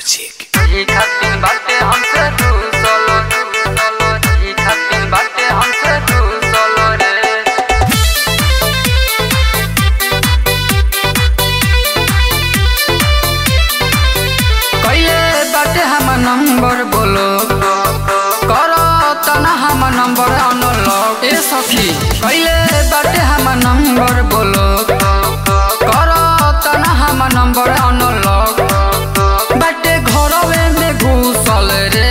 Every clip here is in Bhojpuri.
म्यूजिक। ई खातिर बाटे हमसे तू सोलो ई खातिर बाटे हमसे तू सोलो रे। कइले बाटे हम नंबर बोलो करो तना हम नंबर अनलॉक ए सखी। कइले बाटे हम नंबर बोलो करो तना हम नंबर अनलॉक बाटे घरवे में घुसल रे।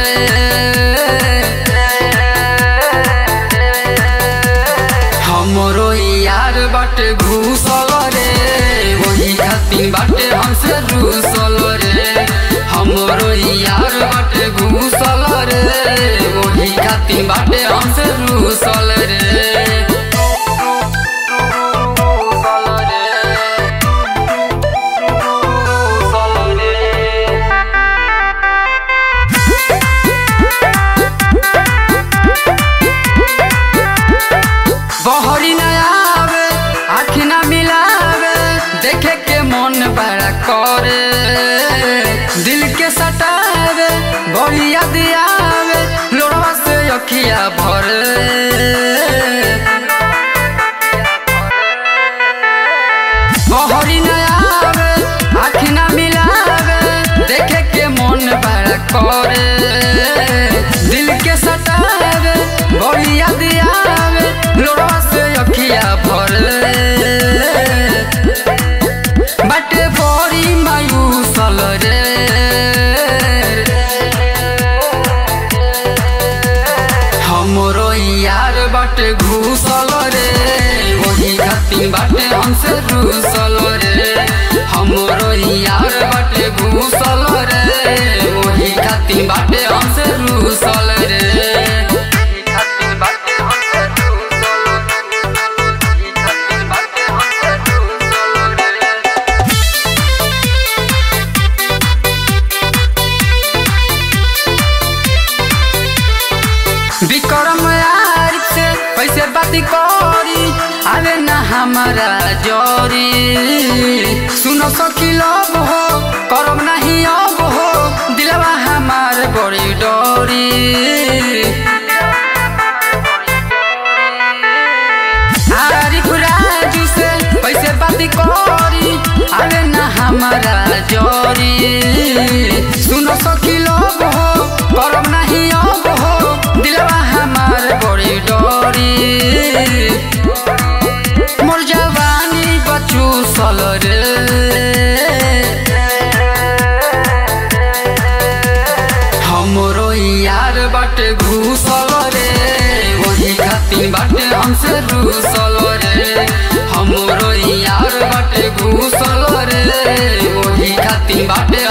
हमरो यार बाटे घुसल रे वही खातिर बाटे हमसे रूसल रे। हमरो यार बाटे घुसल रे वही खातिर बाटे हमसे रूसल रे। बहरी न आवे आँखी न मिलावे देखे के मन बड़ा करे दिल के सटावे बड़ी याद आवे लोड़वा से अखिया भरे। बहरी न आवे आँखी न मिलावे देखे के मन बड़ा करे दिल के सटावे बड़ी याद आवे लोड़वा से अखिया भरे बाटे बड़ी मायूसल रे। हमरो यार बाटे घुसल रे वही खातिर बाटे हमसे रूसल रे। हमरो यार बाटे घुसल रे वही खातिर बाटे हमसे रूसल रे। विक्रम यार से पैसे बाती करी आवे ना हमारा जोरी। सुनो सखी लब हो करब नहीं अब हो दिलवा हमार बड़ी डोरी। आरिफ राजू से पैसे बाती करी आवे ना हमारा जोरी। सुनो सखी लब हो करब नहीं अब हो दिलवा हमार बड़ी डोरी। मोर जवानी बचूसल रे। हमरो यार बाटे घुसल रे वही खातिर बाटे हमसे रूसल रे। हमरो यार बाटे घुसल रे वही खातिर बाटे